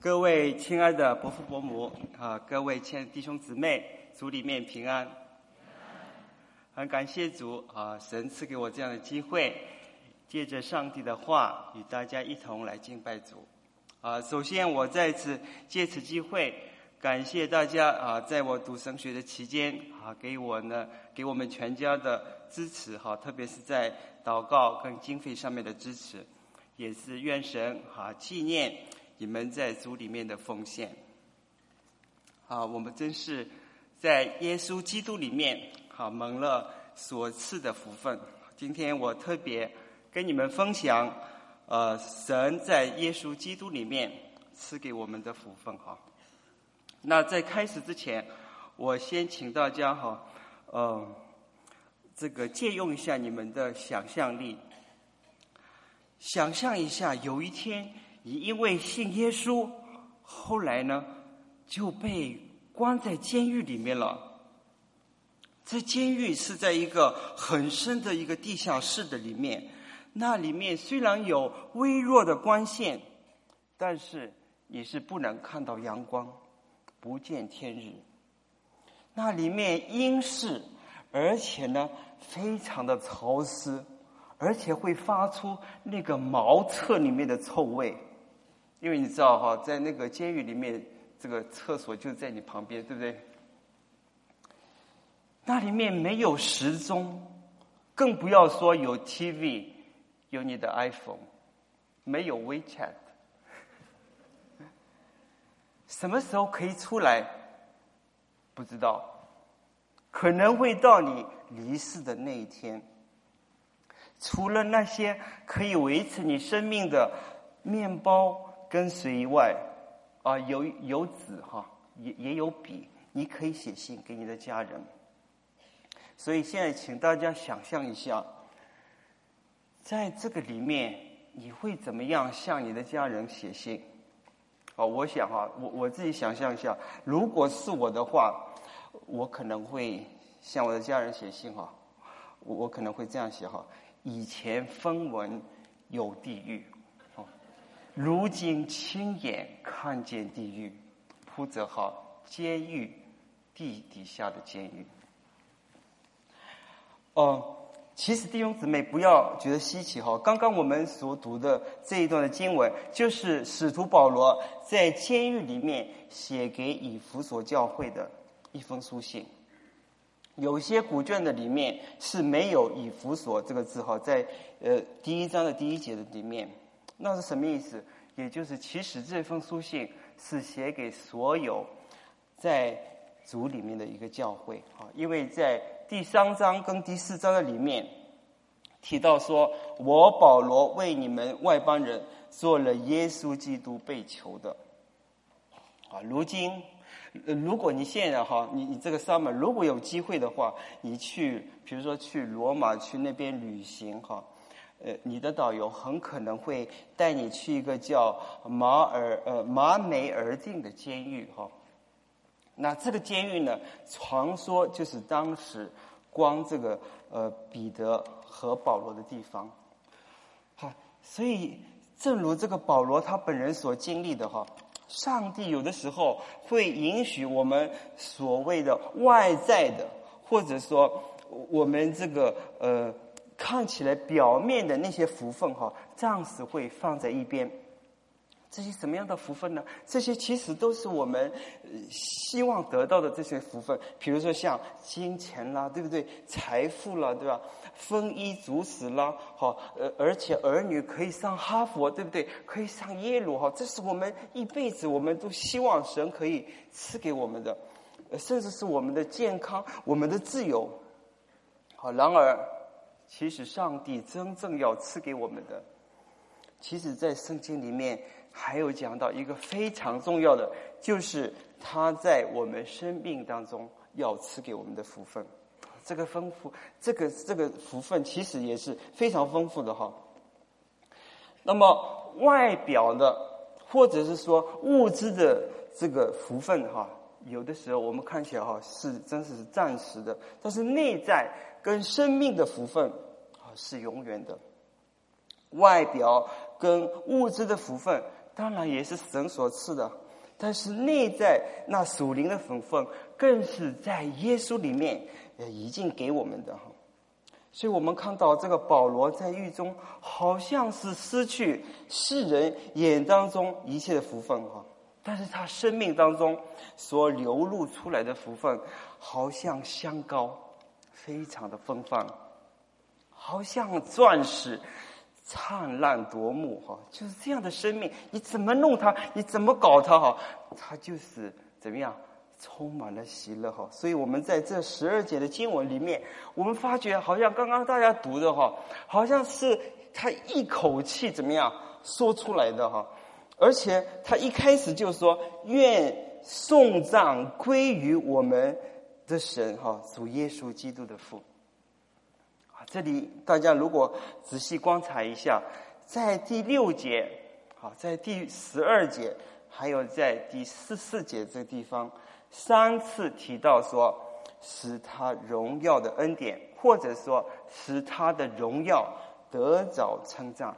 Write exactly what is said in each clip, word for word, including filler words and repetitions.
各位亲爱的伯父伯母啊，各位亲爱的弟兄姊妹，主里面平安。很感谢主啊，神赐给我这样的机会，借着上帝的话与大家一同来敬拜主。啊，首先我再次借此机会感谢大家啊，在我读神学的期间啊，给我呢给我们全家的支持哈，特别是在祷告跟经费上面的支持，也是愿神啊纪念你们在主里面的奉献。啊，我们真是在耶稣基督里面啊蒙了所赐的福分。今天我特别跟你们分享呃，神在耶稣基督里面赐给我们的福分哈。那在开始之前，我先请大家哈，呃，这个借用一下你们的想象力，想象一下，有一天你因为信耶稣，后来呢就被关在监狱里面了。这监狱是在一个很深的一个地下室的里面，那里面虽然有微弱的光线，但是你是不能看到阳光，不见天日。那里面阴湿，而且呢非常的潮湿，而且会发出那个茅厕里面的臭味。因为你知道哈，在那个监狱里面，这个厕所就在你旁边，对不对？那里面没有时钟，更不要说有 T V， 有你的 iPhone， 没有 WeChat。 什么时候可以出来不知道，可能会到你离世的那一天。除了那些可以维持你生命的面包跟水以外，啊，有有纸哈，也也有笔，你可以写信给你的家人。所以现在请大家想象一下，在这个里面你会怎么样向你的家人写信？哦，我想哈，我我自己想象一下，如果是我的话，我可能会向我的家人写信哈，我我可能会这样写哈：以前分闻有地狱，哦，如今亲眼看见地狱，铺着哈监狱地底下的监狱。哦、呃，其实弟兄姊妹不要觉得稀奇哈，刚刚我们所读的这一段的经文，就是使徒保罗在监狱里面写给以弗所教会的一封书信。有些古卷的里面是没有以弗所这个字哈，在呃第一章的第一节的里面，那是什么意思？也就是其实这封书信是写给所有在主里面的一个教会啊，因为在第三章跟第四章的里面提到说，我保罗为你们外邦人做了耶稣基督被囚的啊。如今如果你现在哈，你你这个 summer 如果有机会的话，你去比如说去罗马去那边旅行哈，呃，你的导游很可能会带你去一个叫马尔呃马美尔定的监狱哈。那这个监狱呢，传说就是当时关这个呃彼得和保罗的地方。好，所以正如这个保罗他本人所经历的哈，上帝有的时候会允许我们所谓的外在的，或者说我们这个呃看起来表面的那些福分哈，暂时会放在一边。这些什么样的福分呢？这些其实都是我们希望得到的这些福分，比如说像金钱啦，对不对？财富啦，对吧？丰衣足食啦，好，呃，而且儿女可以上哈佛，对不对？可以上耶鲁，哈，这是我们一辈子我们都希望神可以赐给我们的，甚至是我们的健康，我们的自由。好，然而，其实上帝真正要赐给我们的，其实在圣经里面还有讲到一个非常重要的，就是他在我们生命当中要赐给我们的福分。这个丰富，这个这个福分其实也是非常丰富的哈。那么外表的或者是说物质的这个福分哈，有的时候我们看起来哈是真是暂时的，但是内在跟生命的福分啊是永远的。外表跟物质的福分当然也是神所赐的，但是内在那属灵的福分，更是在耶稣里面也已经给我们的。所以我们看到这个保罗在狱中，好像是失去世人眼当中一切的福分哈，但是他生命当中所流露出来的福分，好像香膏，非常的芬芳，好像钻石，灿烂夺目哈，就是这样的生命，你怎么弄它，你怎么搞它哈，它就是怎么样，充满了喜乐哈。所以我们在这十二节的经文里面，我们发觉好像刚刚大家读的哈，好像是他一口气怎么样说出来的哈，而且他一开始就说愿颂赞归于我们的神哈，主耶稣基督的父。这里大家如果仔细观察一下，在第六节，好，在第十二节，还有在第十四节这个地方，三次提到说使他荣耀的恩典，或者说使他的荣耀得着称赞。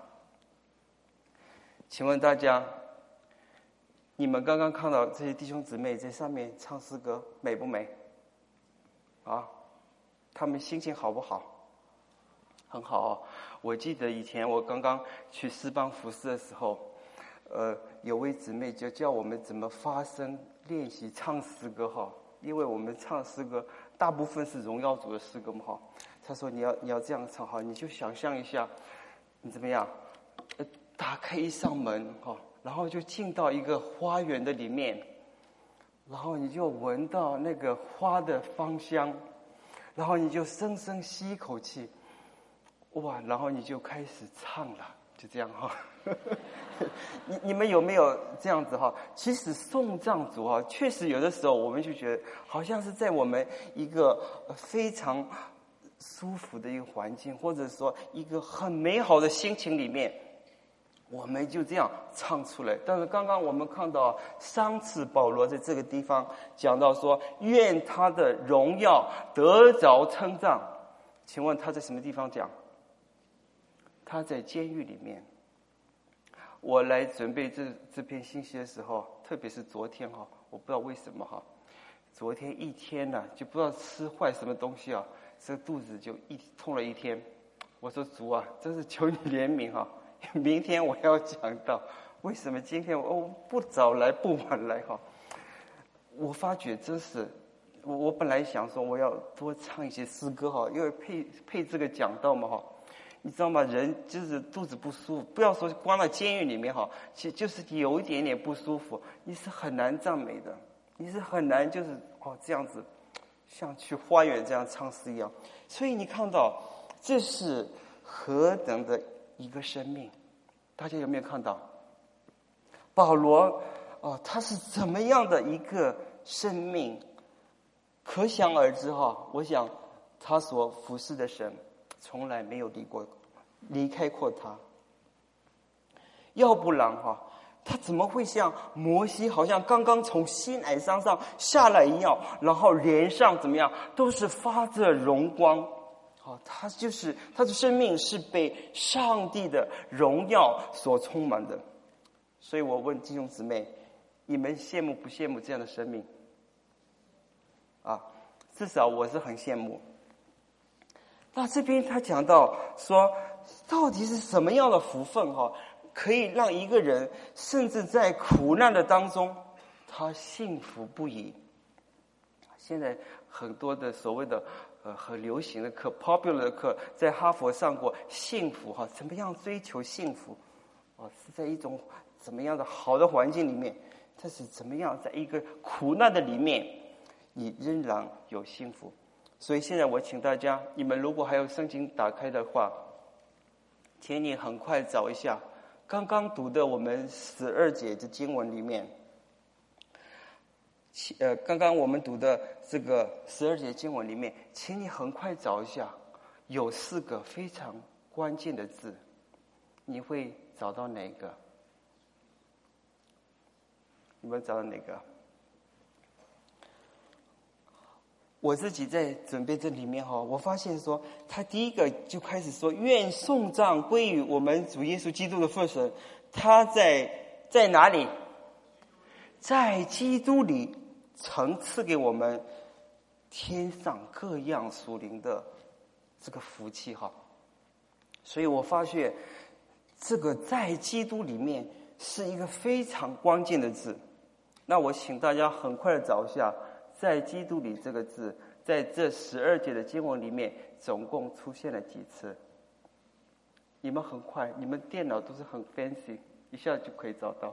请问大家，你们刚刚看到这些弟兄姊妹在上面唱诗歌，美不美？啊，他们心情好不好？很好哦。我记得以前我刚刚去诗班服侍的时候，呃，有位姊妹就教我们怎么发声练习唱诗歌哈，因为我们唱诗歌大部分是荣耀主的诗歌嘛哈。她说你要你要这样唱哈，你就想象一下，你怎么样，呃，打开一扇门哈，然后就进到一个花园的里面，然后你就闻到那个花的芳香，然后你就深深吸一口气。哇，然后你就开始唱了，就这样哈。你你们有没有这样子哈？其实颂赞主哈，确实有的时候我们就觉得好像是在我们一个非常舒服的一个环境，或者说一个很美好的心情里面，我们就这样唱出来。但是刚刚我们看到三次保罗在这个地方讲到说，愿他的荣耀得着称赞。请问他在什么地方讲？他在监狱里面。我来准备这这篇信息的时候，特别是昨天哈，我不知道为什么哈，昨天一天呢、啊、就不知道吃坏什么东西啊，这肚子就一痛了一天。我说主啊，真是求你怜悯哈，明天我要讲到为什么今天我不早来不晚来哈。我发觉真是，我我本来想说我要多唱一些诗歌哈，因为配配这个讲道嘛哈。你知道吗？人就是肚子不舒服，不要说关到监狱里面哈，其实就是有一点点不舒服，你是很难赞美的，你是很难就是哦这样子，像去花园这样唱诗一样。所以你看到这是何等的一个生命，大家有没有看到？保罗哦，他是怎么样的一个生命？可想而知哈。我想他所服侍的神从来没有离过离开过他，要不然哈，他怎么会像摩西好像刚刚从西乃山上下来一样，然后脸上怎么样都是发着荣光？好，他就是他的生命是被上帝的荣耀所充满的。所以我问弟兄姊妹，你们羡慕不羡慕这样的生命？啊，至少我是很羡慕。那这边他讲到说，到底是什么样的福分哈，可以让一个人甚至在苦难的当中，他幸福不已。现在很多的所谓的呃很流行的课 ，popular 的课，在哈佛上过幸福哈，怎么样追求幸福？哦，是在一种怎么样的好的环境里面，但是怎么样在一个苦难的里面，你仍然有幸福。所以现在我请大家，你们如果还有圣经打开的话，请你很快找一下刚刚读的我们十二节的经文里面，呃，刚刚我们读的这个十二节经文里面，请你很快找一下，有四个非常关键的字，你会找到哪个？你们找到哪个？我自己在准备这里面哈，我发现说，他第一个就开始说，愿颂赞归于我们主耶稣基督的父神。他在在哪里？在基督里曾赐给我们天上各样属灵的这个福气哈。所以我发现这个在基督里面是一个非常关键的字。那我请大家很快的找一下在基督里这个字在这十二节的经文里面总共出现了几次。你们很快，你们电脑都是很 fancy， 一下就可以找到。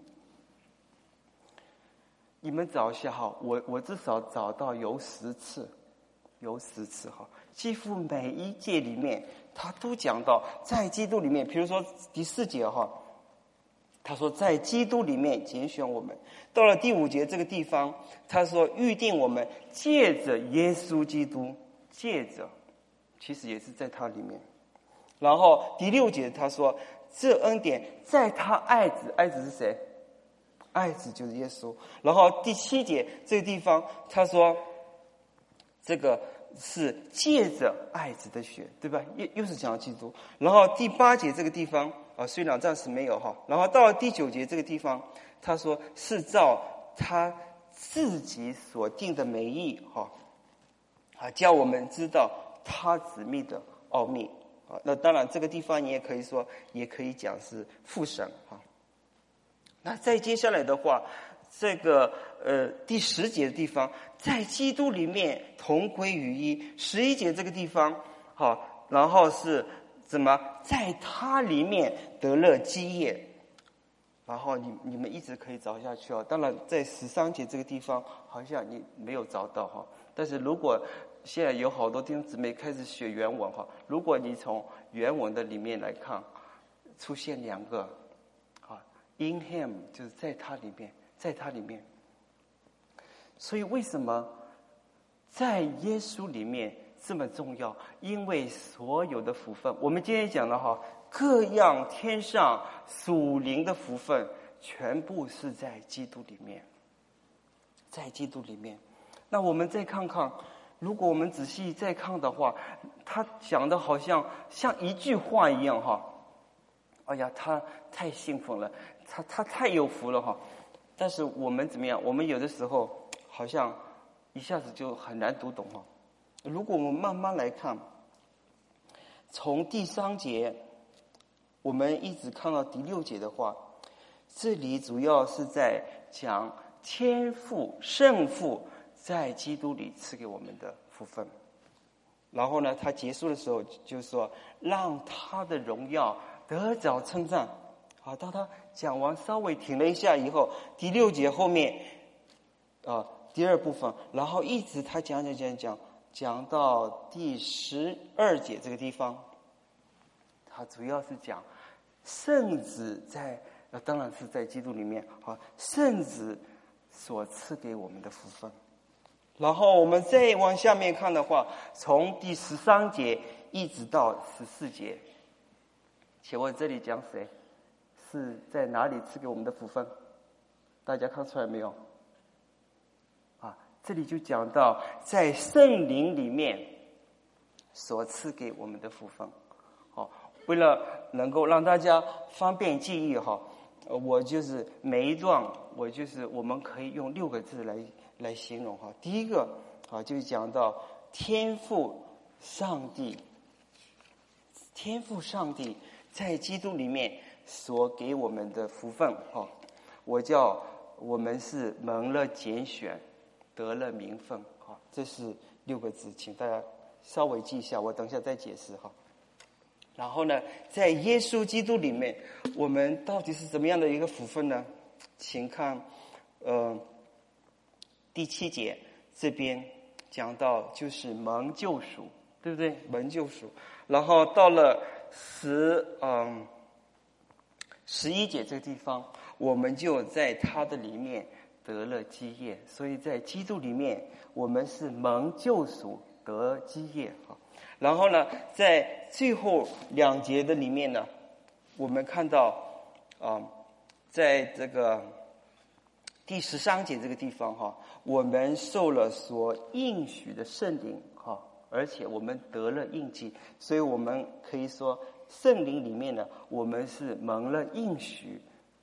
你们找一下哈，我我至少找到有十次，有十次哈，几乎每一节里面他都讲到在基督里面。比如说第四节哈，他说在基督里面拣选我们。到了第五节这个地方，他说预定我们借着耶稣基督，借着，其实也是在他里面。然后第六节他说这恩典在他爱子，爱子是谁？爱子就是耶稣。然后第七节这个地方他说这个是借着爱子的血，对吧？又又是讲到基督。然后第八节这个地方啊，虽然暂时没有哈。然后到了第九节这个地方，他说是照他自己所定的美意哈，啊，叫我们知道他旨密的奥秘啊。那当然这个地方你也可以说，也可以讲是父神哈。那再接下来的话，这个呃第十节的地方，在基督里面同归于一。十一节这个地方，好，然后是怎么在他里面得了基业。然后你你们一直可以找下去哦。当然在十三节这个地方好像你没有找到哈，但是如果现在有好多弟兄姊妹开始学原文哈，如果你从原文的里面来看，出现两个。In him 就是在他里面，在他里面。所以为什么在耶稣里面这么重要？因为所有的福分，我们今天讲的哈，各样天上属灵的福分，全部是在基督里面，在基督里面。那我们再看看，如果我们仔细再看的话，他讲的好像像一句话一样哈。哎呀，他太兴奋了，他他太有福了哈。但是我们怎么样？我们有的时候好像一下子就很难读懂哈。如果我们慢慢来看，从第三节我们一直看到第六节的话，这里主要是在讲天父圣父在基督里赐给我们的福分。然后呢，他结束的时候就说让他的荣耀得着称赞。好，当他讲完稍微停了一下以后，第六节后面啊、呃、第二部分，然后一直他讲讲讲讲讲到第十二节这个地方，他主要是讲圣子在呃当然是在基督里面啊，圣子所赐给我们的福分。然后我们再往下面看的话，从第十三节一直到十四节，请问这里讲谁？是在哪里赐给我们的福分？大家看出来没有？啊，这里就讲到在圣灵里面所赐给我们的福分。好，为了能够让大家方便记忆哈，我就是每一段我就是我们可以用六个字来来形容哈。第一个啊，就讲到天父上帝，天父上帝在基督里面所给我们的福分哈，我叫我们是蒙了拣选，得了名分哈，这是六个字，请大家稍微记一下，我等一下再解释哈。然后呢，在耶稣基督里面，我们到底是怎么样的一个福分呢？请看，呃，第七节这边讲到就是蒙救赎，对不对？蒙救赎。然后到了十嗯十一节这个地方，我们就在他的里面得了基业，所以在基督里面，我们是蒙救赎得基业哈。然后呢，在最后两节的里面呢，我们看到啊、呃，在这个第十三节这个地方哈，我们受了所应许的圣灵哈，而且我们得了印记，所以我们可以说圣灵里面呢，我们是蒙了应许，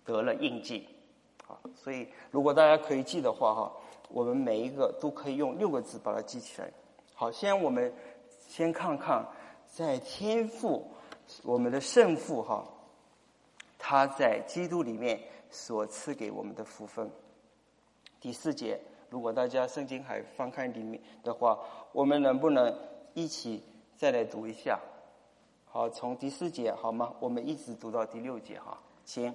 得了印记。好，所以如果大家可以记的话哈，我们每一个都可以用六个字把它记起来。好，先我们先看看在天父我们的圣父哈，他在基督里面所赐给我们的福分。第四节，如果大家圣经还翻开里面的话，我们能不能一起再来读一下？好，从第四节好吗？我们一直读到第六节哈，请。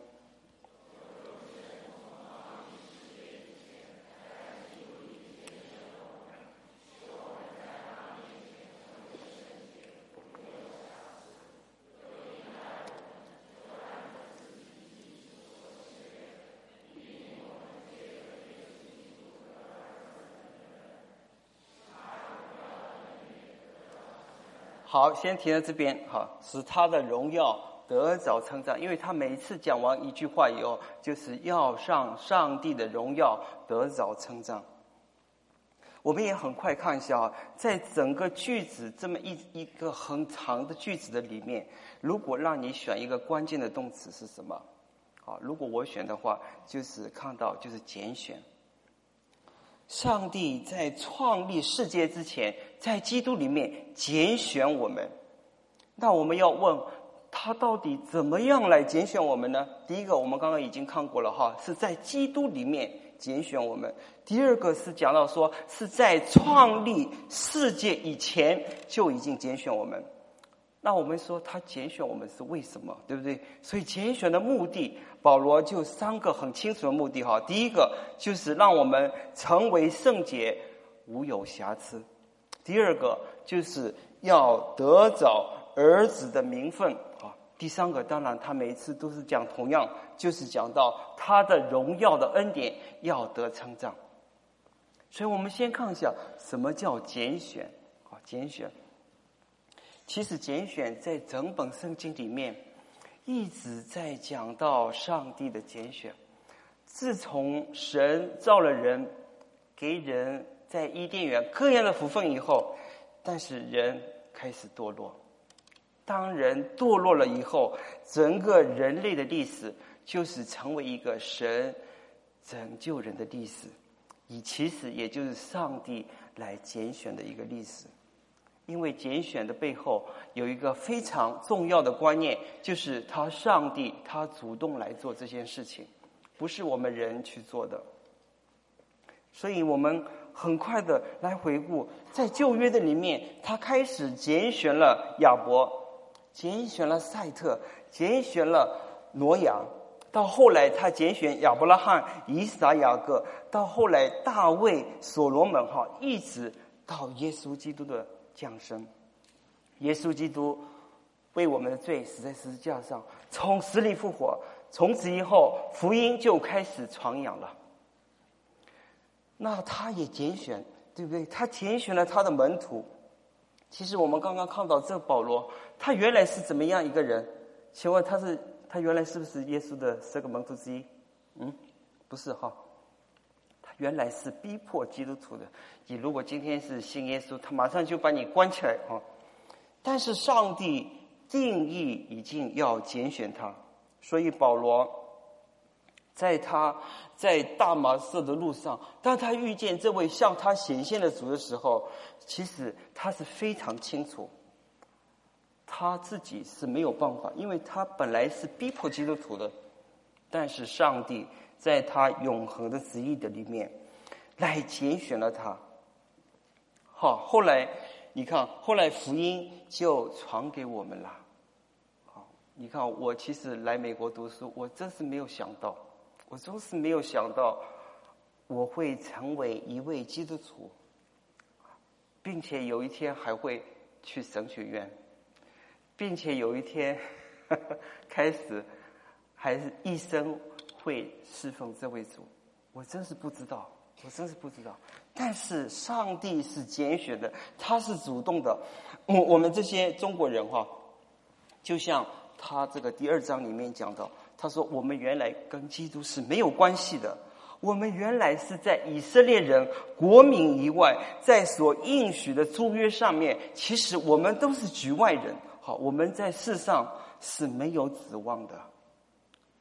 好，先停在这边哈，使他的荣耀得着称赞。因为他每一次讲完一句话以后，就是要让上帝的荣耀得着称赞。我们也很快看一下啊，在整个句子这么一一个很长的句子的里面，如果让你选一个关键的动词是什么？啊，如果我选的话，就是看到就是拣选。上帝在创立世界之前，在基督里面拣选我们。那我们要问，他到底怎么样来拣选我们呢？第一个，我们刚刚已经看过了哈，是在基督里面拣选我们。第二个是讲到说，是在创立世界以前就已经拣选我们。那我们说他拣选我们是为什么，对不对？所以拣选的目的，保罗就三个很清楚的目的哈。第一个就是让我们成为圣洁，无有瑕疵；第二个就是要得着儿子的名分啊；第三个，当然他每一次都是讲同样，就是讲到他的荣耀的恩典要得称赞。所以我们先看一下什么叫拣选啊？拣选。其实拣选在整本圣经里面一直在讲到上帝的拣选。自从神造了人，给人在伊甸园各样的福分以后，但是人开始堕落。当人堕落了以后，整个人类的历史就是成为一个神拯救人的历史，以其实也就是上帝来拣选的一个历史。因为拣选的背后有一个非常重要的观念，就是他上帝他主动来做这件事情，不是我们人去做的。所以我们很快的来回顾，在旧约的里面，他开始拣选了亚伯，拣选了赛特，拣选了挪亚，到后来他拣选亚伯拉罕、以撒、雅各，到后来大卫、所罗门哈，一直到耶稣基督的降生。耶稣基督为我们的罪死在十字架上，从死里复活，从此以后福音就开始传扬了。那他也拣选，对不对？他拣选了他的门徒。其实我们刚刚看到这保罗，他原来是怎么样一个人？请问他是他原来是不是耶稣的十个门徒之一？嗯，不是哈。原来是逼迫基督徒的，你如果今天是信耶稣，他马上就把你关起来啊！但是上帝定义已经要拣选他，所以保罗在他在大马色的路上，当他遇见这位向他显现的主的时候，其实他是非常清楚，他自己是没有办法，因为他本来是逼迫基督徒的，但是上帝在他永恒的旨意的里面来拣选了他。好，后来你看，后来福音就传给我们了。好，你看我其实来美国读书，我真是没有想到，我真是没有想到我会成为一位基督徒，并且有一天还会去神学院，并且有一天呵呵开始还是一生会侍奉这位主。我真是不知道，我真是不知道。但是上帝是拣选的，他是主动的。我我们这些中国人哈，就像他这个第二章里面讲到，他说我们原来跟基督是没有关系的，我们原来是在以色列人国民以外，在所应许的诸约上面，其实我们都是局外人。好，我们在世上是没有指望的。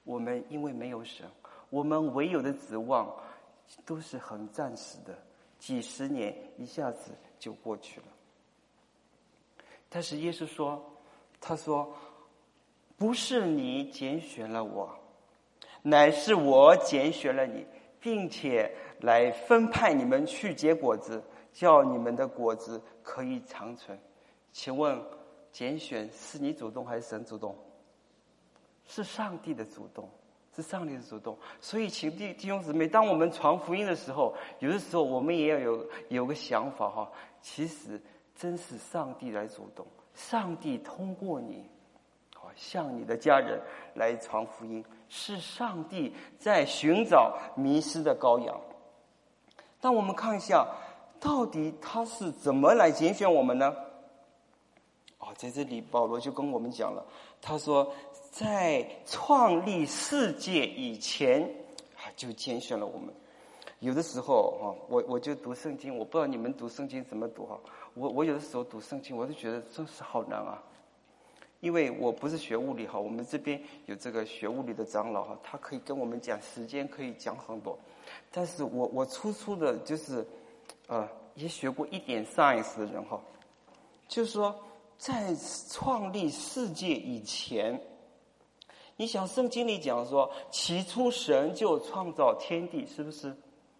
我们因为没有神，我们唯有的指望都是很暂时的，几十年一下子就过去了。但是耶稣说，他说，不是你拣选了我，乃是我拣选了你，并且来分派你们去结果子，叫你们的果子可以长存。请问拣选是你主动还是神主动？是上帝的主动，是上帝的主动。所以请弟弟兄姊妹，当我们传福音的时候，有的时候我们也要有有个想法哈，其实真是上帝来主动，上帝通过你向你的家人来传福音，是上帝在寻找迷失的羔羊。但我们看一下，到底他是怎么来拣选我们呢？哦，在这里保罗就跟我们讲了，他说在创立世界以前就拣选了我们。有的时候哈，我我就读圣经，我不知道你们读圣经怎么读哈。我我有的时候读圣经，我就觉得真是好难啊。因为我不是学物理哈，我们这边有这个学物理的长老哈，他可以跟我们讲时间，可以讲很多。但是我我初初的就是，呃，也学过一点 science 的人哈，就是说在创立世界以前，你想圣经里讲说，起初神就创造天地，是不是？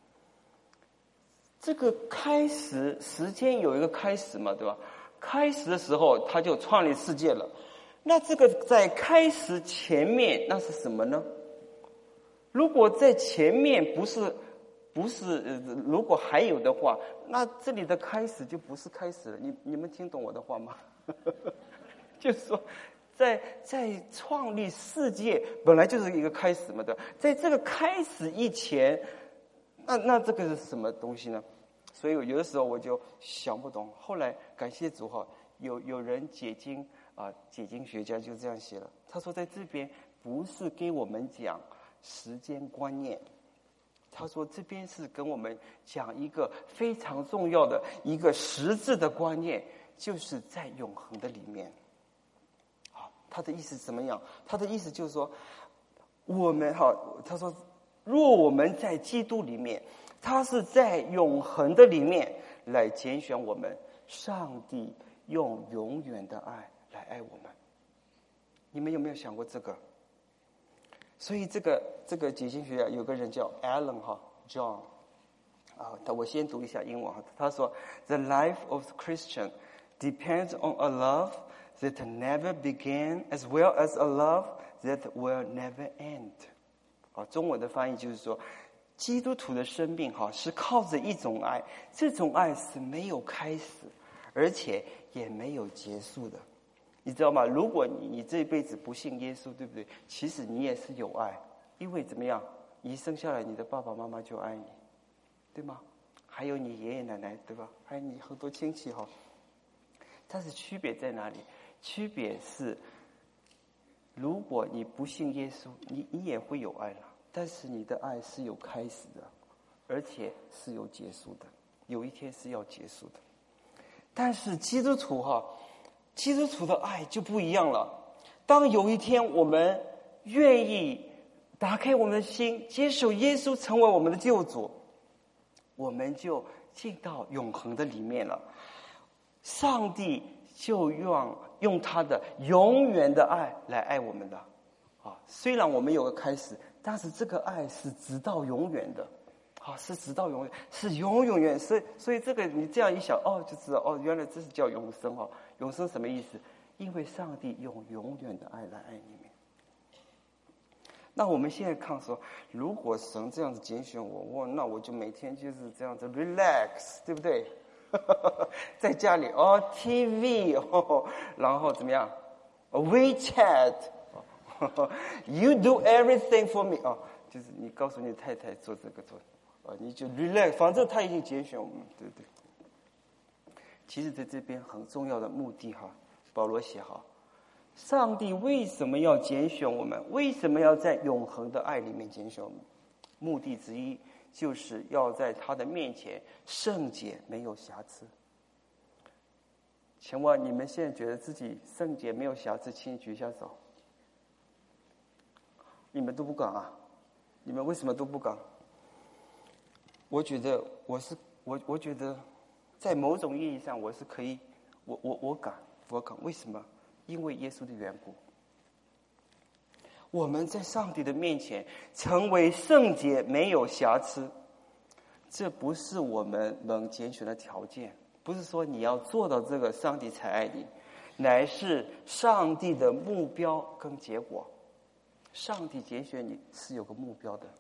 这个开始时间有一个开始嘛，对吧？开始的时候他就创立世界了。那这个在开始前面那是什么呢？如果在前面不是不是、呃、如果还有的话，那这里的开始就不是开始了。你你们听懂我的话吗？就是说在在创立世界本来就是一个开始嘛，对吧？在这个开始以前，那那这个是什么东西呢？所以有的时候我就想不懂。后来感谢主哈，有有人解经啊，解经学家就这样写了。他说在这边不是给我们讲时间观念，他说这边是跟我们讲一个非常重要的一个实质的观念，就是在永恒的里面。好，他的意思怎么样？他的意思就是说，我们哈，他说，若我们在基督里面，他是在永恒的里面来拣选我们，上帝用永远的爱来爱我们。你们有没有想过这个？所以这个这个解经学家有个人叫 Alan 哈 John 啊，我先读一下英文哈。他说 ：“The life of the Christian depends on a love that never began, as well as a love that will never end。”啊，中文的翻译就是说，基督徒的生命哈是靠着一种爱，这种爱是没有开始，而且也没有结束的。你知道吗？如果你你这一辈子不信耶稣，对不对？其实你也是有爱，因为怎么样？一生下来，你的爸爸妈妈就爱你，对吗？还有你爷爷奶奶，对吧？还有你很多亲戚哈。但是区别在哪里？区别是，如果你不信耶稣，你你也会有爱了，但是你的爱是有开始的，而且是有结束的，有一天是要结束的。但是基督徒哈。基督徒的爱就不一样了。当有一天我们愿意打开我们的心，接受耶稣成为我们的救主，我们就进到永恒的里面了。上帝就用用他的永远的爱来爱我们的啊，虽然我们有个开始，但是这个爱是直到永远的。啊，是直到永远，是永永远，所以所以这个你这样一想，哦，就知道哦，原来这是叫永生哦。永生什么意思？因为上帝用永远的爱来爱你们。那我们现在看说，如果神这样子拣选我，我那我就每天就是这样子 relax， 对不对？在家里哦 ，T V 哦，然后怎么样 ？WeChat，You do everything for me 哦，就是你告诉你太太做这个做。啊，你就 relax， 反正他已经拣选我们，对不对？其实在这边很重要的目的哈，保罗写哈，上帝为什么要拣选我们？为什么要在永恒的爱里面拣选我们？目的之一就是要在他的面前圣洁，没有瑕疵。请问你们现在觉得自己圣洁没有瑕疵，请举一下手。 你们都不敢啊？你们为什么都不敢？我觉得我是我，我觉得在某种意义上我是可以，我我我敢，我敢。为什么？因为耶稣的缘故。我们在上帝的面前成为圣洁，没有瑕疵，这不是我们能拣选的条件，不是说你要做到这个上帝才爱你，乃是上帝的目标跟结果。上帝拣选你是有个目标的。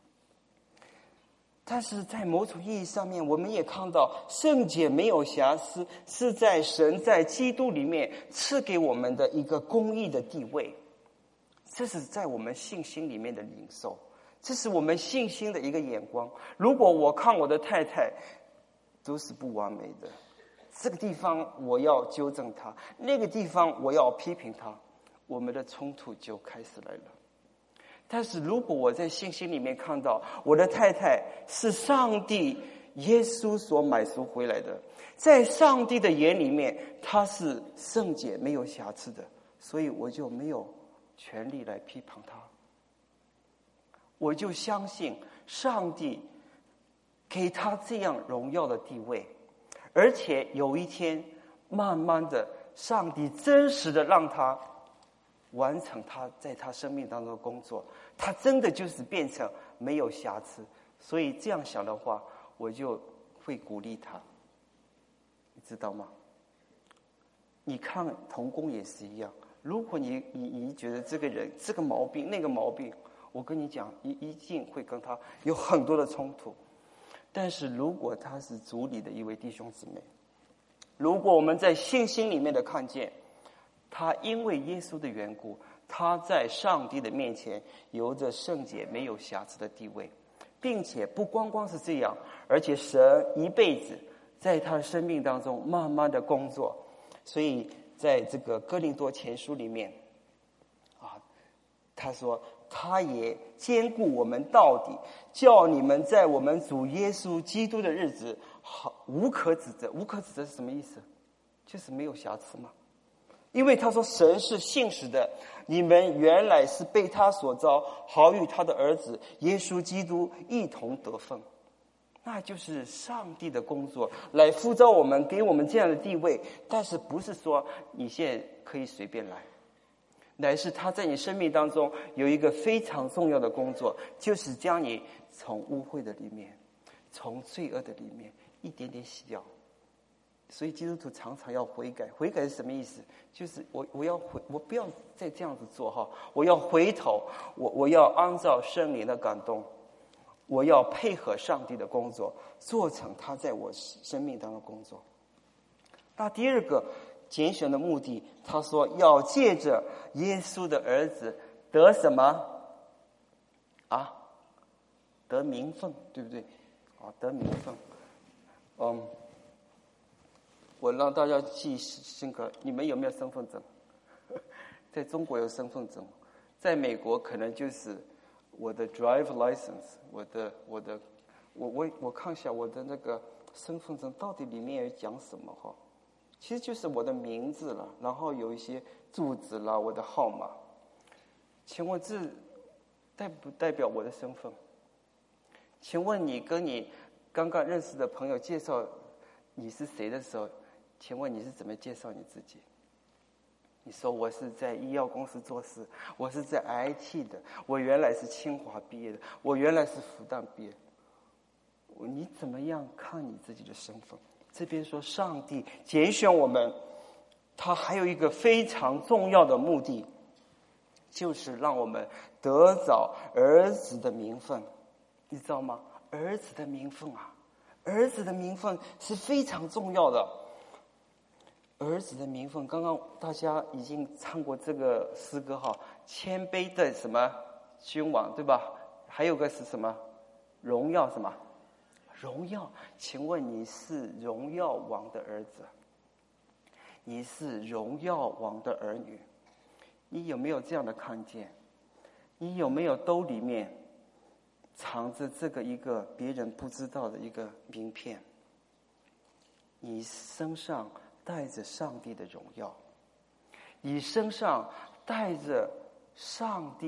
但是在某种意义上面，我们也看到圣洁没有瑕疵是在神在基督里面赐给我们的一个公义的地位，这是在我们信心里面的领受，这是我们信心的一个眼光。如果我看我的太太都是不完美的，这个地方我要纠正她，那个地方我要批评她，我们的冲突就开始来了。但是如果我在信心里面看到我的太太是上帝耶稣所买赎回来的，在上帝的眼里面她是圣洁没有瑕疵的，所以我就没有权利来批判她。我就相信上帝给她这样荣耀的地位，而且有一天慢慢的上帝真实的让她完成他在他生命当中的工作，他真的就是变成没有瑕疵。所以这样想的话，我就会鼓励他，你知道吗？你看童工也是一样，如果你你你觉得这个人这个毛病那个毛病，我跟你讲，一一定会跟他有很多的冲突。但是如果他是主里的一位弟兄姊妹，如果我们在信心里面的看见他因为耶稣的缘故，他在上帝的面前有着圣洁没有瑕疵的地位，并且不光光是这样，而且神一辈子在他的生命当中慢慢的工作。所以在这个哥林多前书里面啊，他说他也兼顾我们到底，叫你们在我们主耶稣基督的日子好无可指责。无可指责是什么意思？就是没有瑕疵嘛。因为他说神是信实的，你们原来是被他所召，好与他的儿子耶稣基督一同得分。那就是上帝的工作来呼召我们，给我们这样的地位。但是不是说你现在可以随便来，乃是他在你生命当中有一个非常重要的工作，就是将你从污秽的里面，从罪恶的里面一点点洗掉。所以基督徒常常要悔改，悔改是什么意思？就是我我要回，我不要再这样子做哈，我要回头，我我要按照圣灵的感动，我要配合上帝的工作，做成他在我生命当中的工作。那第二个拣选的目的，他说要借着耶稣的儿子得什么啊？得名分，对不对？啊，得名分，嗯。我让大家记深刻，你们有没有身份证？在中国有身份证，在美国可能就是我的 drive license， 我的我的我我我看一下我的那个身份证到底里面有讲什么哈？其实就是我的名字了，然后有一些住址啦，我的号码。请问这代不代表我的身份？请问你跟你刚刚认识的朋友介绍你是谁的时候，请问你是怎么介绍你自己？你说我是在医药公司做事，我是在 I T 的，我原来是清华毕业的，我原来是复旦毕业。你怎么样看你自己的身份？这边说上帝拣选我们，他还有一个非常重要的目的，就是让我们得着儿子的名分。你知道吗？儿子的名分啊，儿子的名分是非常重要的。儿子的名分，刚刚大家已经唱过这个诗歌哈，谦卑的什么君王，对吧？还有个是什么？荣耀什么？荣耀。请问你是荣耀王的儿子？你是荣耀王的儿女？你有没有这样的看见？你有没有兜里面藏着这个一个别人不知道的一个名片？你身上带着上帝的荣耀，你身上带着上帝的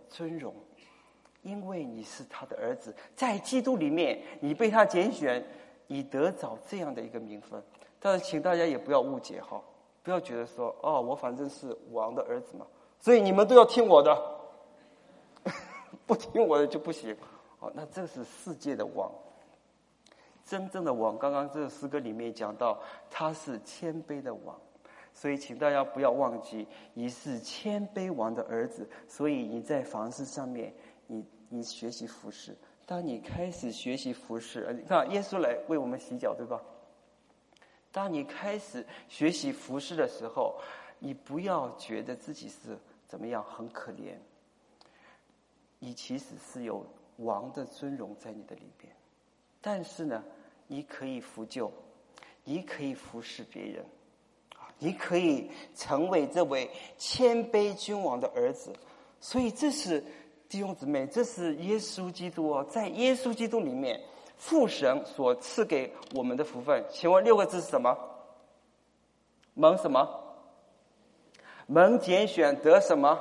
尊荣，因为你是他的儿子，在基督里面，你被他拣选，你得着这样的一个名分。但是请大家也不要误解哈，不要觉得说哦，我反正是王的儿子嘛，所以你们都要听我的，不听我的就不行。哦，那这是世界的王。真正的王，刚刚这个诗歌里面讲到，他是谦卑的王，所以请大家不要忘记，你是谦卑王的儿子，所以你在房事上面，你你学习服侍。当你开始学习服侍，你看耶稣来为我们洗脚，对吧？当你开始学习服侍的时候，你不要觉得自己是怎么样很可怜，你其实是有王的尊荣在你的里边。但是呢，你可以扶救，你可以服侍别人，你可以成为这位谦卑君王的儿子。所以这是弟兄姊妹，这是耶稣基督哦，在耶稣基督里面，父神所赐给我们的福分。请问六个字是什么？蒙什么？蒙拣选得什么？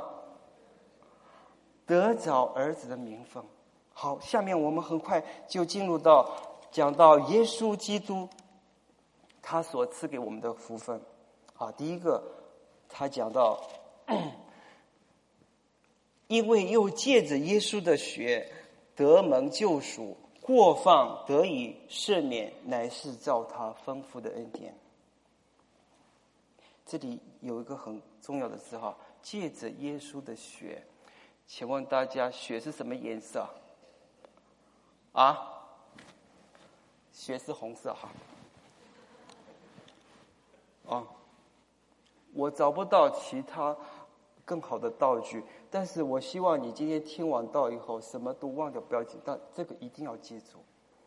得着儿子的名分。好，下面我们很快就进入到讲到耶稣基督他所赐给我们的福分。好，第一个他讲到，因为又借着耶稣的血得蒙救赎，过犯得以赦免，乃是照他丰富的恩典。这里有一个很重要的字哈，借着耶稣的血。请问大家，血是什么颜色啊？血是红色哈。哦，我找不到其他更好的道具，但是我希望你今天听完道以后，什么都忘掉不要紧，但这个一定要记住，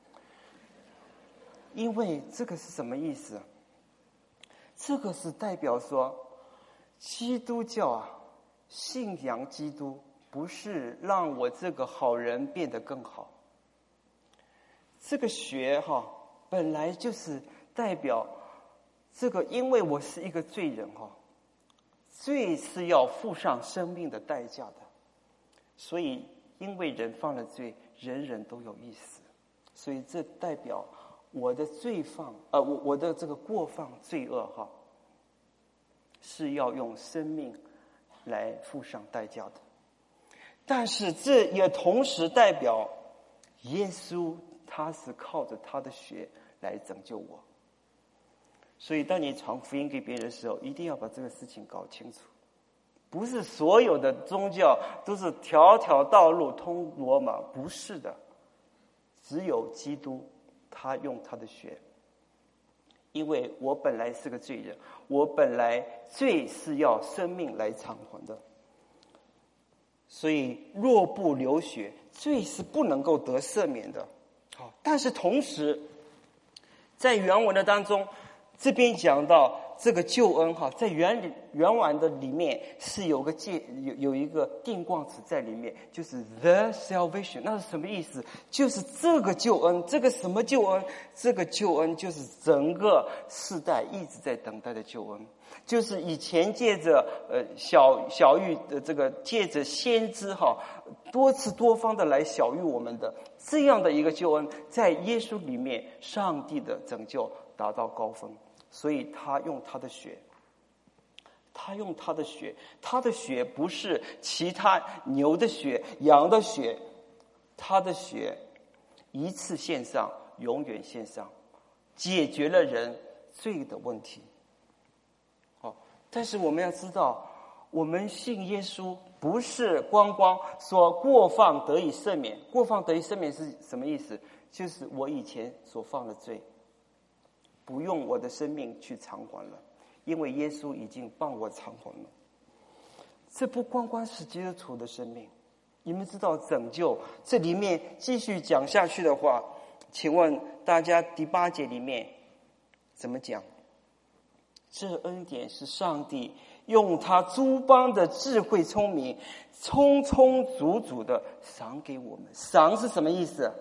因为这个是什么意思？这个是代表说，基督教啊，信仰基督不是让我这个好人变得更好。这个血哈，本来就是代表这个，因为我是一个罪人哈，罪是要付上生命的代价的，所以因为人犯了罪，人人都有意思，所以这代表我的罪犯，呃，我我的这个过犯罪恶哈，是要用生命来付上代价的。但是这也同时代表耶稣他是靠着他的血来拯救我。所以当你传福音给别人的时候，一定要把这个事情搞清楚。不是所有的宗教都是条条道路通罗马，不是的。只有基督他用他的血，因为我本来是个罪人，我本来罪是要生命来偿还的，所以若不流血，罪是不能够得赦免的。好，但是同时在原文的当中，这边讲到这个救恩哈，在原原文的里面是有个介有有一个定冠词在里面，就是 the salvation。 那是什么意思？就是这个救恩，这个什么救恩？这个救恩就是整个世代一直在等待的救恩，就是以前借着呃小小玉的这个借着先知哈，多次多方的来小玉我们的这样的一个救恩，在耶稣里面，上帝的拯救达到高峰。所以他用他的血，他用他的血，他的血不是其他牛的血、羊的血，他的血一次献上，永远献上，解决了人罪的问题。好，但是我们要知道，我们信耶稣不是光光说过犯得以赦免。过犯得以赦免是什么意思？就是我以前所犯的罪不用我的生命去偿还了，因为耶稣已经帮我偿还了。这不光光是基督徒的生命，你们知道拯救这里面继续讲下去的话，请问大家第八节里面怎么讲？这恩典是上帝用他诸般的智慧聪明，充充足足的赏给我们。赏是什么意思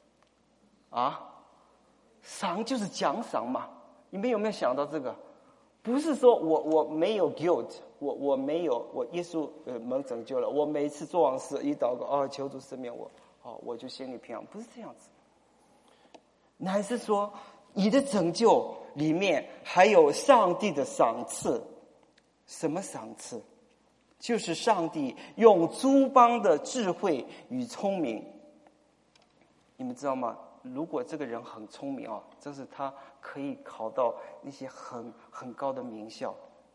啊？赏就是奖赏嘛，你们有没有想到这个？ 不是说我我没有 guilt， 我我没有我耶稣呃蒙拯救了，我每次做完事一祷告，哦，求主赦免我，哦，我就心里平安，不是这样子。乃是说你的拯救里面还有上帝的赏赐。什么赏赐？就是上帝用诸般的智慧与聪明。你们知道吗？如果这个人很聪明啊，就是他可以考到那些很很高的名校。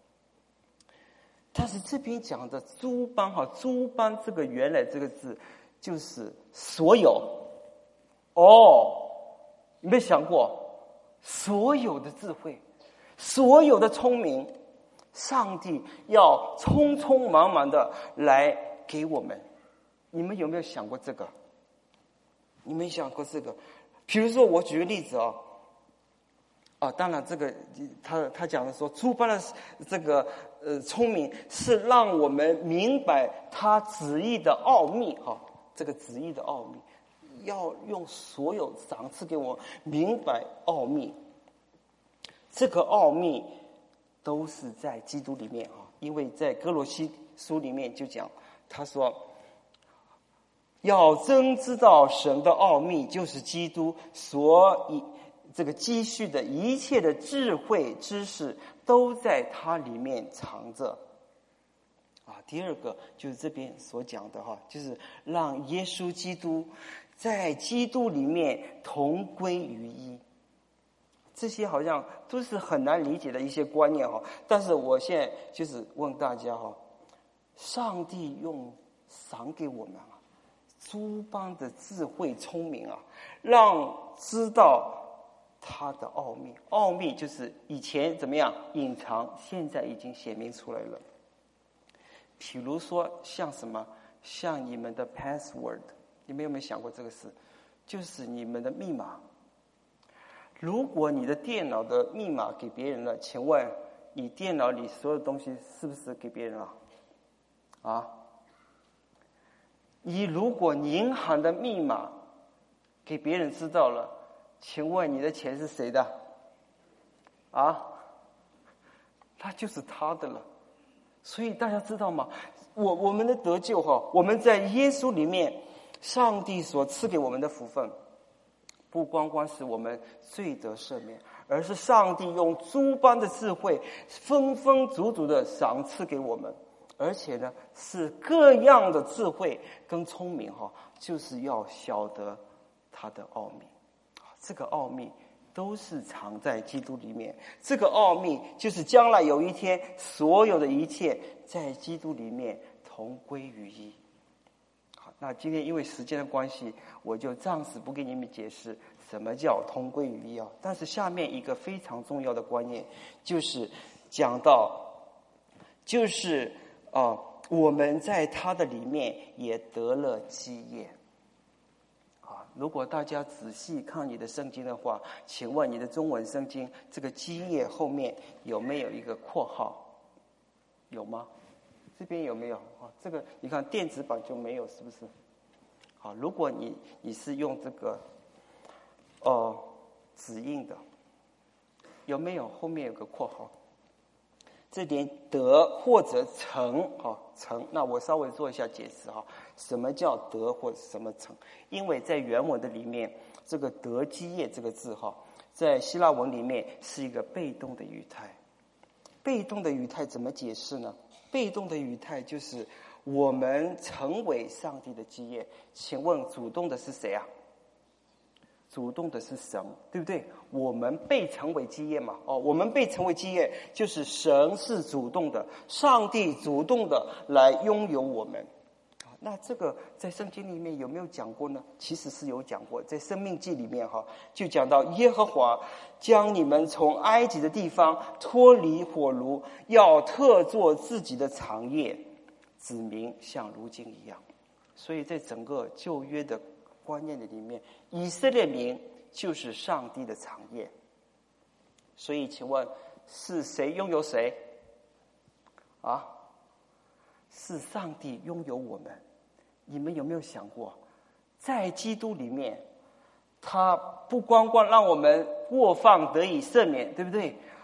但是这边讲的诸般哈，诸般这个原来这个字就是所有。哦，你没想过所有的智慧，所有的聪明，上帝要匆匆忙忙的来给我们。你们有没有想过这个？你们想过这个？比如说我举个例子啊，啊，当然这个他他讲的说，诸般的这个呃聪明是让我们明白他旨意的奥秘哈、啊，这个旨意的奥秘，要用所有赏赐给我明白奥秘。这个奥秘都是在基督里面啊，因为在哥罗西书里面就讲，他说要真知道神的奥秘，就是基督所以这个积蓄的一切的智慧知识都在他里面藏着啊。第二个就是这边所讲的哈，就是让耶稣基督在基督里面同归于一。这些好像都是很难理解的一些观念哈，但是我现在就是问大家哈，上帝用赏给我们啊诸般的智慧聪明啊，让知道他的奥秘。奥秘就是以前怎么样隐藏，现在已经显明出来了。比如说像什么，像你们的 password， 你们有没有想过这个事？就是你们的密码。如果你的电脑的密码给别人了，请问你电脑里所有东西是不是给别人了？啊？你如果银行的密码给别人知道了，请问你的钱是谁的？啊？那就是他的了。所以大家知道吗？我我们的得救哈，我们在耶稣里面，上帝所赐给我们的福分，不光光是我们罪得赦免，而是上帝用诸般的智慧，丰丰足足的赏赐给我们。而且呢，是各样的智慧跟聪明哈，就是要晓得他的奥秘。这个奥秘都是藏在基督里面。这个奥秘就是将来有一天，所有的一切在基督里面同归于一。好，那今天因为时间的关系，我就暂时不给你们解释什么叫同归于一啊。但是下面一个非常重要的观念，就是讲到，就是啊，我们在他的里面也得了基业。啊，如果大家仔细看你的圣经的话，请问你的中文圣经这个基业后面有没有一个括号？有吗？这边有没有？啊，这个你看电子版就没有，是不是？好，如果你你是用这个哦指印的，有没有后面有个括号？这点得或者成哈成，那我稍微做一下解释哈，什么叫得或者什么成？因为在原文的里面，这个得基业这个字哈，在希腊文里面是一个被动的语态。被动的语态怎么解释呢？被动的语态就是我们成为上帝的基业。请问主动的是谁啊？主动的是神，对不对？我们被成为基业嘛？哦，我们被成为基业，就是神是主动的，上帝主动的来拥有我们。那这个在圣经里面有没有讲过呢？其实是有讲过，在申命记里面哈，就讲到耶和华将你们从埃及的地方脱离火炉，要特作自己的产业，子民像如今一样。所以在整个旧约的观念的里面，以色列民就是上帝的产业。所以请问是谁拥有谁啊？是上帝拥有我们。你们有没有想过，在基督里面，他不光光让我们过犯得以赦免，对不对？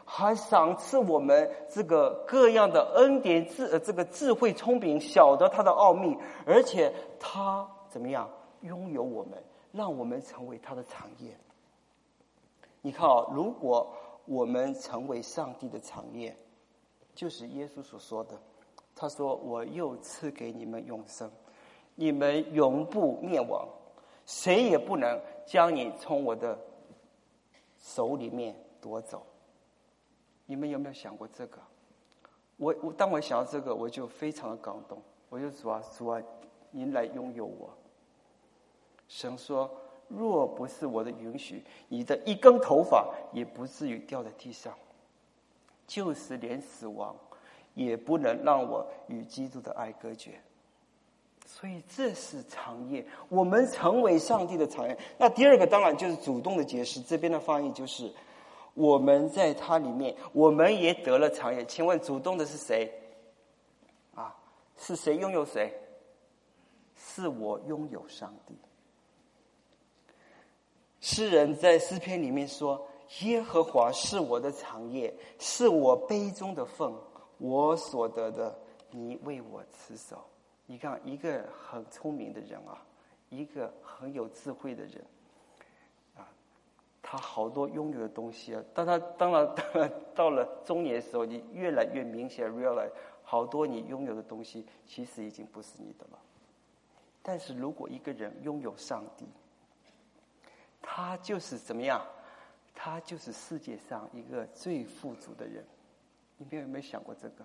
还赏赐我们这个各样的恩典智呃这个智慧聪明，晓得他的奥秘，而且他怎么样拥有我们，让我们成为他的产业。你看啊，如果我们成为上帝的产业，就是耶稣所说的，他说我又赐给你们永生，你们永不灭亡，谁也不能将你从我的手里面夺走。你们有没有想过这个？我我当我想到这个，我就非常的感动。我就说啊，主啊，您来拥有我。神说，若不是我的允许，你的一根头发也不至于掉在地上，就是连死亡也不能让我与基督的爱隔绝。所以这是产业，我们成为上帝的产业。那第二个当然就是主动的解释，这边的翻译就是我们在它里面，我们也得了产业。请问主动的是谁啊？是谁拥有谁？是我拥有上帝。诗人在诗篇里面说，耶和华是我的产业，是我杯中的分，我所得的你为我持守。你看，一个很聪明的人啊，一个很有智慧的人啊，他好多拥有的东西啊，当他当然当然到了中年的时候，你越来越明显 realize 好多你拥有的东西其实已经不是你的了。但是如果一个人拥有上帝，他就是怎么样？他就是世界上一个最富足的人。你们有没有想过这个？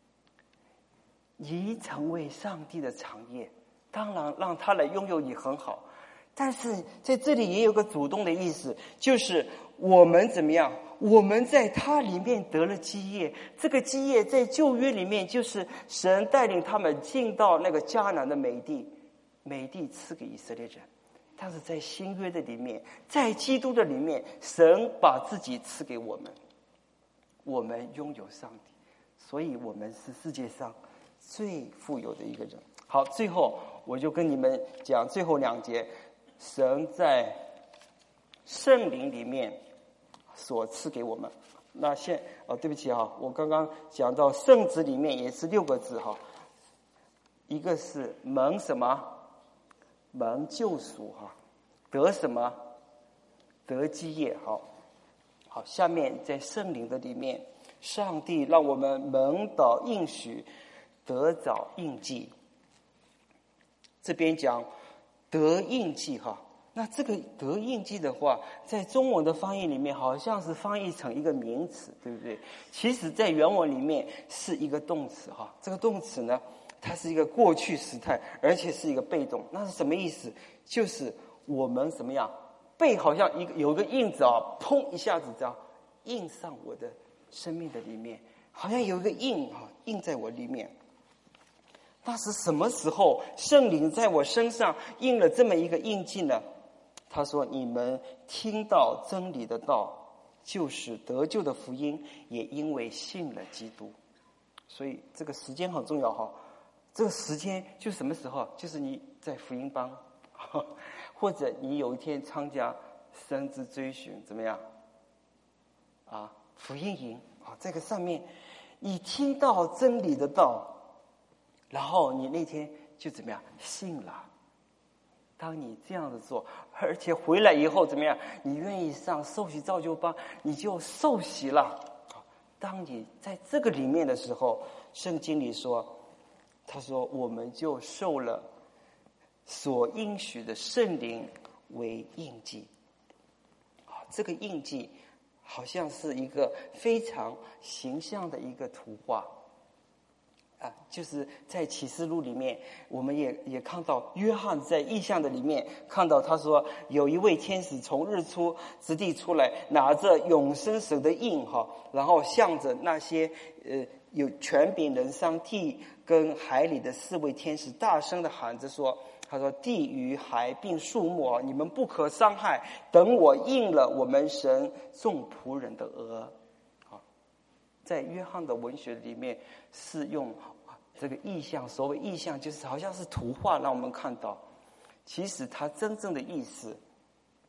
你成为上帝的产业，当然让他来拥有你很好，但是在这里也有个主动的意思，就是我们怎么样？我们在他里面得了基业，这个基业在旧约里面就是神带领他们进到那个迦南的美地，美地赐给以色列人。但是在新约的里面，在基督的里面，神把自己赐给我们，我们拥有上帝，所以我们是世界上最富有的一个人。好，最后我就跟你们讲最后两节，神在圣灵里面所赐给我们。那现哦，对不起哈，我刚刚讲到圣子里面也是六个字哈，一个是蒙什么？蒙救赎哈，得什么？得基业。好，好，下面在圣灵的里面，上帝让我们蒙导应许，得着印记。这边讲得印记哈，那这个得印记的话，在中文的翻译里面好像是翻译成一个名词，对不对？其实在原文里面是一个动词哈，这个动词呢，它是一个过去时态，而且是一个被动。那是什么意思？就是我们怎么样被好像一个有个印子啊，砰一下子这样印上我的生命的里面，好像有一个印啊印在我里面。那是什么时候圣灵在我身上印了这么一个印记呢？他说，你们听到真理的道，就是得救的福音，也因为信了基督。所以这个时间很重要哈。这个时间就是什么时候？就是你在福音班，或者你有一天参加生之追寻，怎么样？啊，福音营啊，这个上面你听到真理的道，然后你那天就怎么样信了。当你这样子做，而且回来以后怎么样？你愿意上受洗造就班，你就受洗了。当你在这个里面的时候，圣经里说，他说我们就受了所应许的圣灵为印记。啊，这个印记好像是一个非常形象的一个图画。啊，就是在启示录里面，我们也也看到约翰在异象的里面看到，他说有一位天使从日出之地出来，拿着永生神的印哈，然后向着那些呃有权柄人上地跟海里的四位天使大声的喊着说，他说地与海并树木，你们不可伤害，等我印了我们神众仆人的额。在约翰的文学里面是用这个意象，所谓意象就是好像是图画让我们看到，其实它真正的意思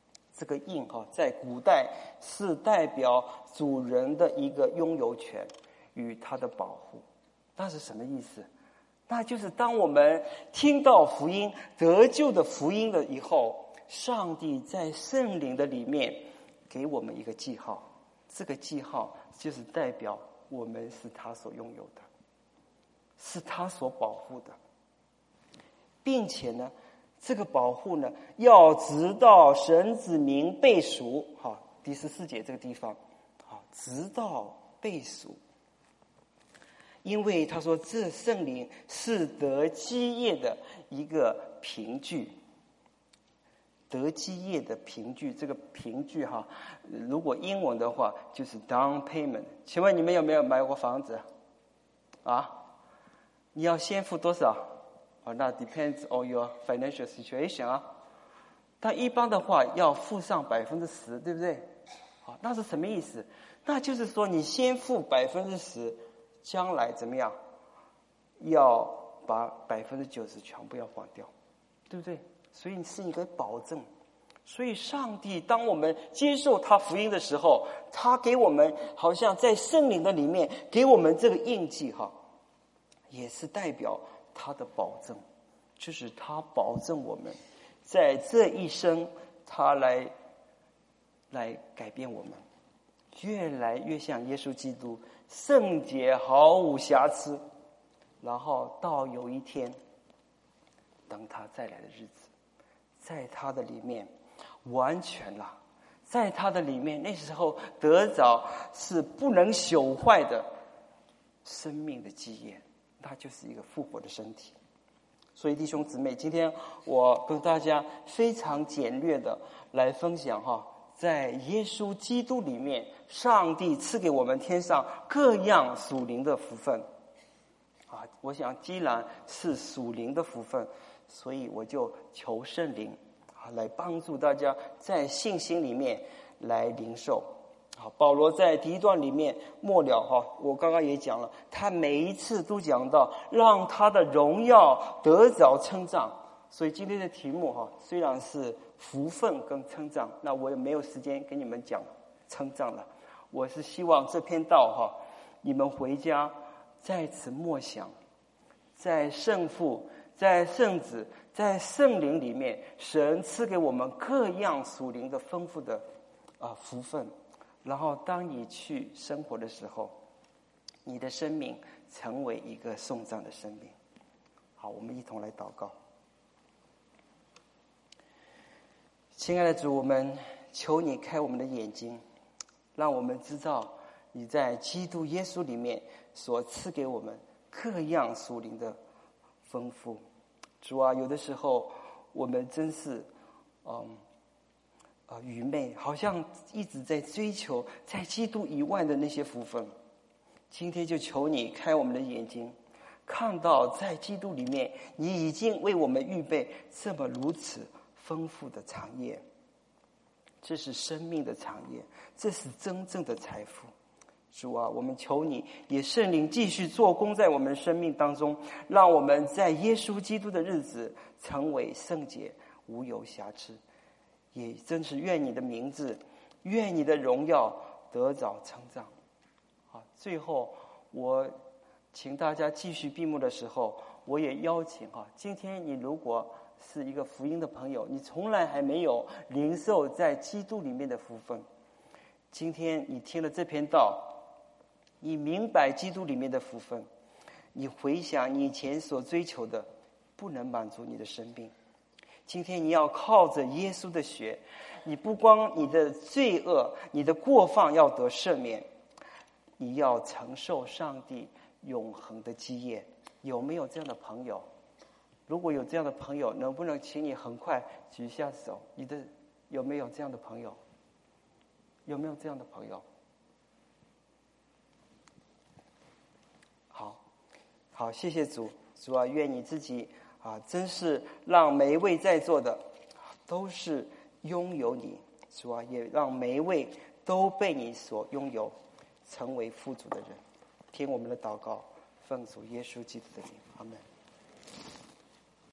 这个印哈，在古代是代表主人的一个拥有权与他的保护。那是什么意思？那就是当我们听到福音得救的福音了以后，上帝在圣灵的里面给我们一个记号，这个记号就是代表我们是他所拥有的，是他所保护的，并且呢这个保护呢要直到神子民被赎，好，第十四节这个地方，好，直到被赎。因为他说这圣灵是得基业的一个凭据，得基业的凭据，这个凭据哈，如果英文的话就是 down payment。请问你们有没有买过房子啊？你要先付多少啊？那 depends on your financial situation 啊。但一般的话要付上百分之十，对不对？好，那是什么意思？那就是说你先付百分之十。将来怎么样？要把百分之九十全部要还掉，对不对？所以是一个保证。所以上帝当我们接受他福音的时候，他给我们好像在圣灵的里面给我们这个印记哈，也是代表他的保证，就是他保证我们在这一生，他来来改变我们，越来越像耶稣基督。圣洁毫无瑕疵，然后到有一天等他再来的日子，在他的里面完全了，在他的里面那时候得着是不能朽坏的生命的基业，那就是一个复活的身体。所以弟兄姊妹，今天我跟大家非常简略的来分享哈，在耶稣基督里面，上帝赐给我们天上各样属灵的福分啊！我想既然是属灵的福分，所以我就求圣灵啊来帮助大家在信心里面来领受。好，保罗在第一段里面末了哈，我刚刚也讲了，他每一次都讲到让他的荣耀得着称赞。所以今天的题目哈，虽然是福分跟称赞，那我也没有时间给你们讲称赞了。我是希望这篇道哈，你们回家在此默想，在圣父、在圣子、在圣灵里面，神赐给我们各样属灵的丰富的啊福分。然后当你去生活的时候，你的生命成为一个颂赞的生命。好，我们一同来祷告。亲爱的主，我们求你开我们的眼睛，让我们知道你在基督耶稣里面所赐给我们各样属灵的丰富。主啊，有的时候我们真是嗯啊、呃、愚昧，好像一直在追求在基督以外的那些福分。今天就求你开我们的眼睛，看到在基督里面你已经为我们预备这么如此丰富的产业，这是生命的产业，这是真正的财富。主啊，我们求你也圣灵继续做工在我们生命当中，让我们在耶稣基督的日子成为圣洁无有瑕疵。也真是愿你的名字，愿你的荣耀得着称赞。好，最后我请大家继续闭幕的时候，我也邀请哈，今天你如果是一个福音的朋友，你从来还没有领受在基督里面的福分，今天你听了这篇道，你明白基督里面的福分，你回想你以前所追求的不能满足你的生命，今天你要靠着耶稣的血，你不光你的罪恶你的过犯要得赦免，你要承受上帝永恒的基业。有没有这样的朋友？如果有这样的朋友，能不能请你很快举下手？你的有没有这样的朋友？有没有这样的朋友？好，好，谢谢主。主啊，愿你自己啊，真是让每一位在座的都是拥有你。主啊，也让每一位都被你所拥有，成为富足的人。听我们的祷告，奉主耶稣基督的名，阿们。